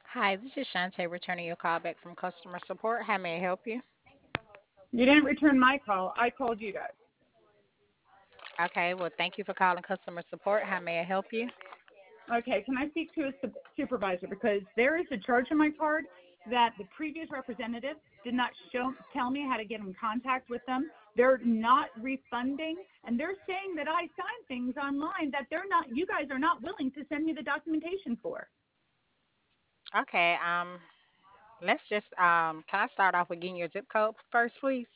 Hi, this is Shantae returning your call back from customer support. How may I help you? You didn't return my call. I called you guys. Okay, well, thank you for calling customer support. How may I help you? Okay, can I speak to a supervisor? Because there is a charge on my card that the previous representative did not tell me how to get in contact with them. They're not refunding, and they're saying that I signed things online that you guys are not willing to send me the documentation for. Okay, let's just can I start off with getting your zip code first, please?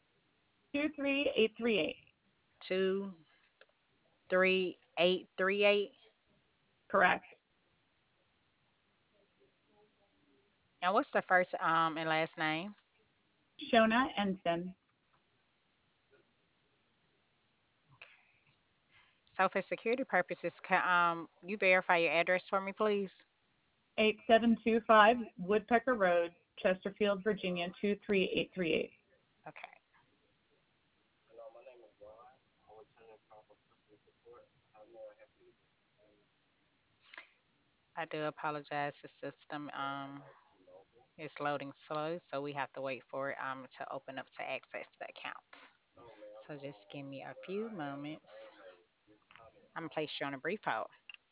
23838. 23838. Correct. And what's the first and last name? Shona Ensign. So for security purposes, can you verify your address for me, please? 8725 Woodpecker Road, Chesterfield, Virginia 23838. Okay. I do apologize. The system is loading slow, so we have to wait for it to open up to access the account. So just give me a few moments. I'm gonna place you on a brief hold.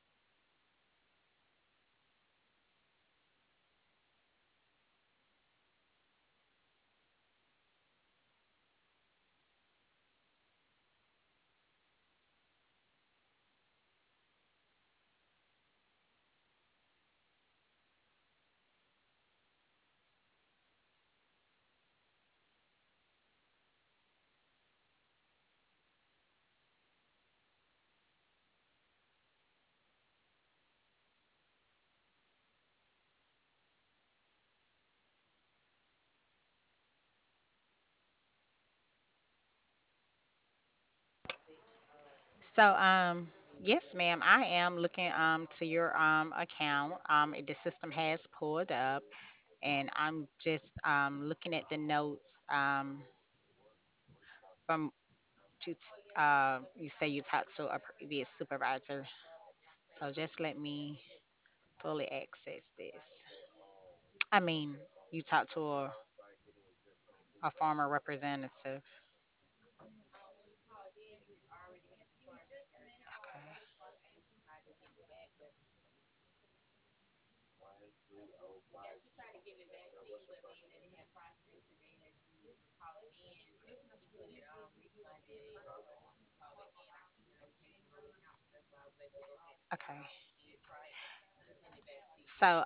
So yes, ma'am, I am looking to your account. The system has pulled up, and I'm just looking at the notes from to you say you talked to a previous supervisor. So just let me fully access this. I mean, you talked to a former representative. Okay. Okay. So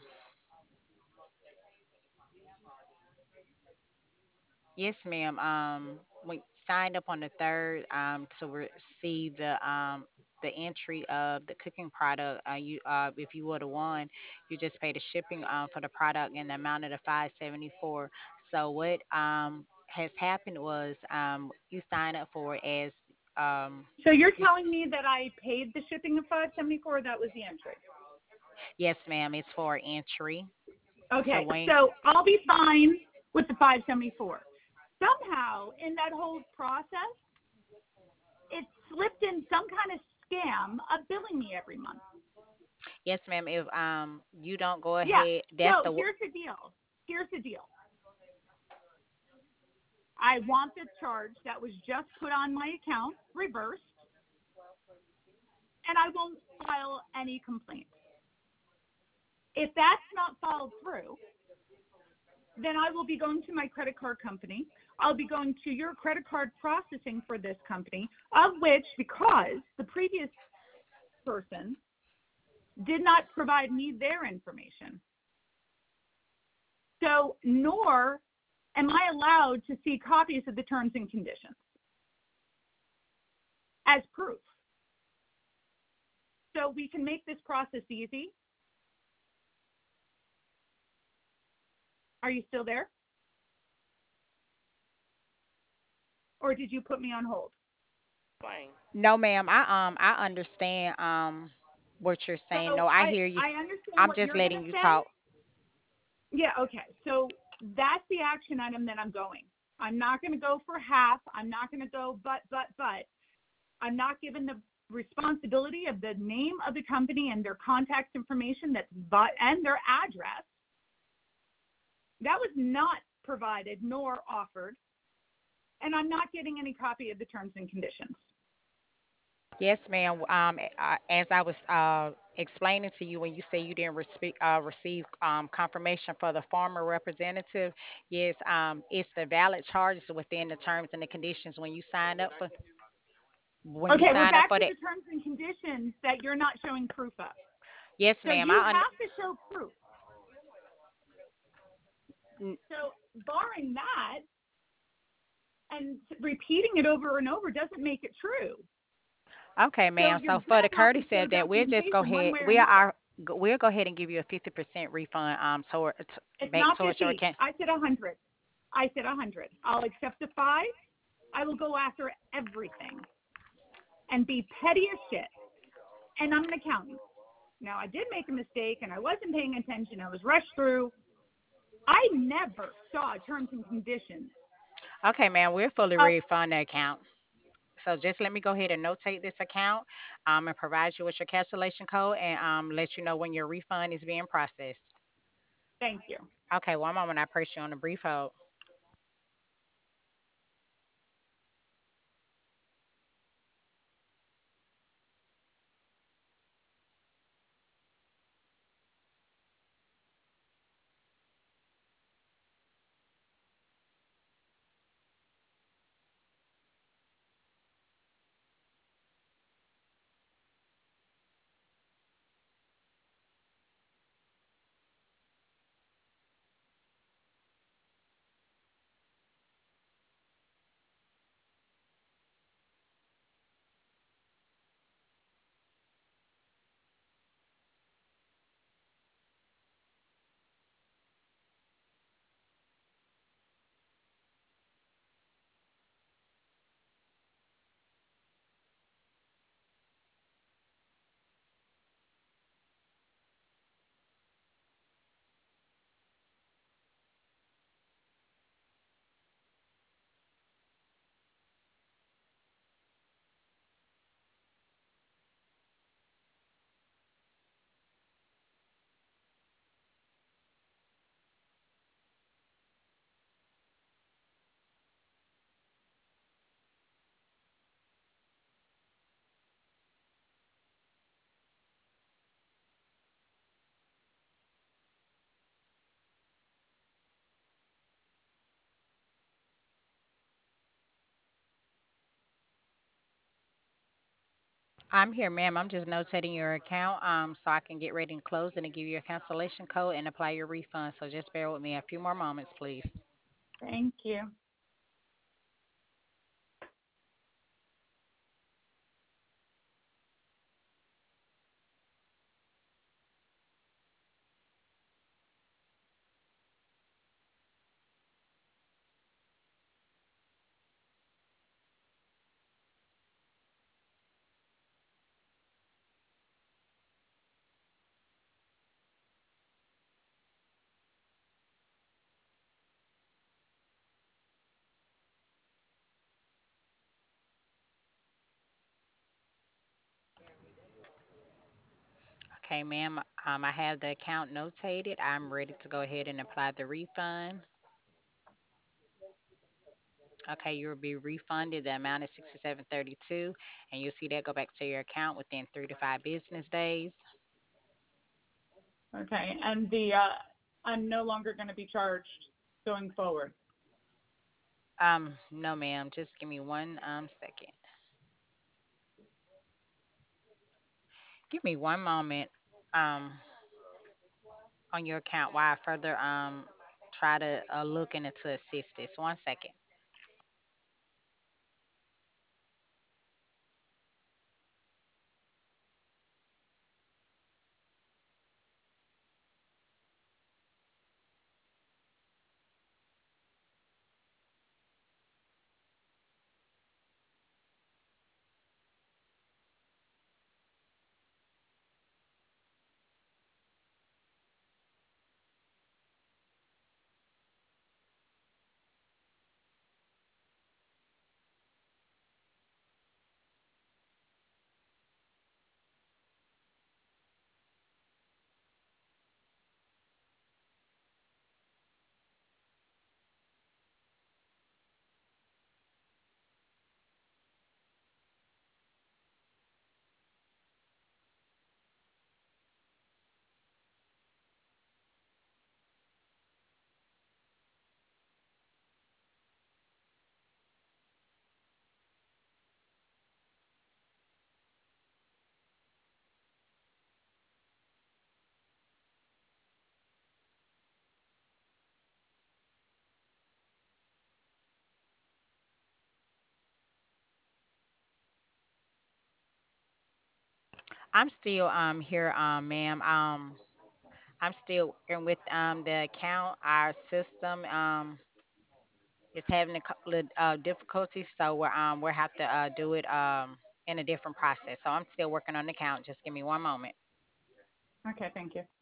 yes, ma'am. We signed up on the third to receive the entry of the cooking product. You if you would have won, you just paid the shipping for the product in the amount of the 574. So what has happened was you signed up for it as So you're you, telling me that I paid the shipping of 574? That was the entry. yes, ma'am. It's for entry. So Okay, when so I'll be fine with the 574. Somehow in that whole process, it slipped in some kind of scam of billing me every month. yes, ma'am. If you don't go Yeah. ahead, that's So the here's the deal. Here's the deal. I want the charge that was just put on my account reversed, and I won't file any complaints. If that's not followed through, then I will be going to my credit card company. I'll be going to your credit card processing for this company, of which, because the previous person did not provide me their information, so nor am I allowed to see copies of the terms and conditions as proof. So we can make this process easy. Are you still there? Or did you put me on hold? no, ma'am. I understand what you're saying. So No, I I, hear you. I understand I'm what just you're going letting to you say. talk. Yeah, okay. So that's the action item that I'm going. I'm not going to go for half. I'm not going to go but. I'm not giving the responsibility of the name of the company and their contact information and their address. That was not provided nor offered, and I'm not getting any copy of the terms and conditions. Yes, ma'am. As I was explaining to you when you say you didn't receive confirmation for the farmer representative, yes, it's the valid charges within the terms and the conditions when you Okay, we're sign up back for to that. the terms and conditions that you're not showing proof of. Yes, So ma'am. you have to show proof. N- So barring that and repeating it over and over doesn't make it true. okay, So ma'am. you're So going for the to have to courtesy show of that, we'll just go documentation one ahead. way or another. We'll go ahead and give you a 50% refund. It's Back not towards your 50. account. I said 100. I said 100. I'll accept the 5. I will go after everything and be petty as shit. And I'm an accountant. Now, I did make a mistake and I wasn't paying attention. I was rushed through. I never saw terms and conditions. Okay, ma'am. We'll fully Uh, refund the account. So just let me go ahead and notate this account, and provide you with your cancellation code and let you know when your refund is being processed. Thank you. Okay, one moment. I press you on a brief hold. I'm here, ma'am. I'm just notating your account so I can get ready and close it and give you a cancellation code and apply your refund. So just bear with me a few more moments, please. Thank you. Okay, ma'am. I have the account notated. I'm ready to go ahead and apply the refund. Okay, you'll be refunded. The amount is 67.32, and you'll see that go back to your account within 3 to 5 business days. Okay, and I'm no longer going to be charged going forward. No, ma'am. Just give me one second. Give me one moment um on your account while I further try to look into to assist this. One second. I'm still here, ma'am. I'm still working with the account. Our system is having a couple of difficulties, so we're have to do it in a different process. So I'm still working on the account. Just give me one moment. Okay, thank you.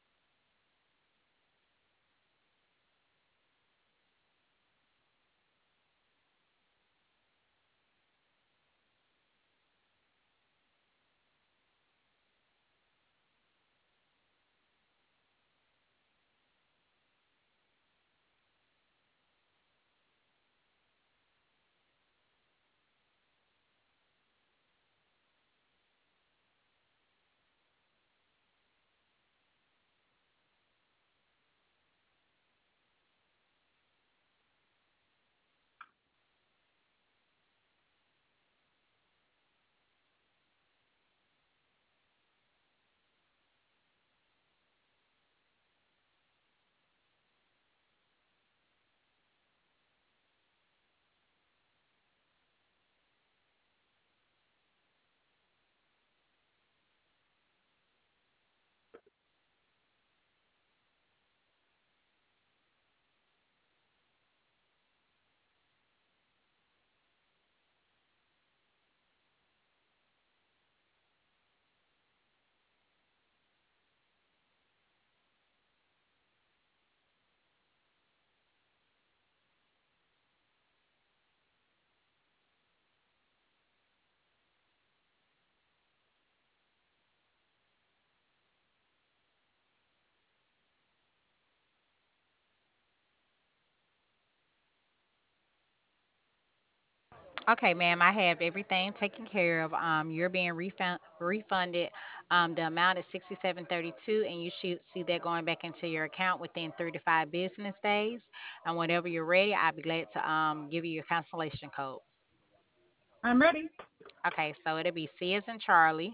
Okay, ma'am, I have everything taken care of. You're being refunded. The amount is 67.32, and you should see that going back into your account within 3 to 5 business days. And whenever you're ready, I'd be glad to give you your cancellation code. I'm ready. Okay, so it'll be C as in Charlie,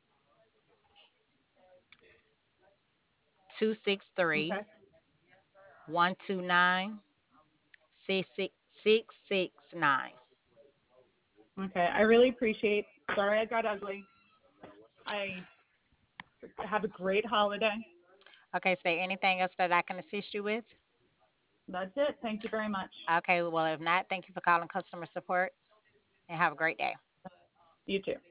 263 Okay. 129 669. Okay. I really appreciate. Sorry I got ugly. I have a great holiday. Okay, is there anything else that I can assist you with? That's it. Thank you very much. Okay, well, if not, thank you for calling customer support and have a great day. You too.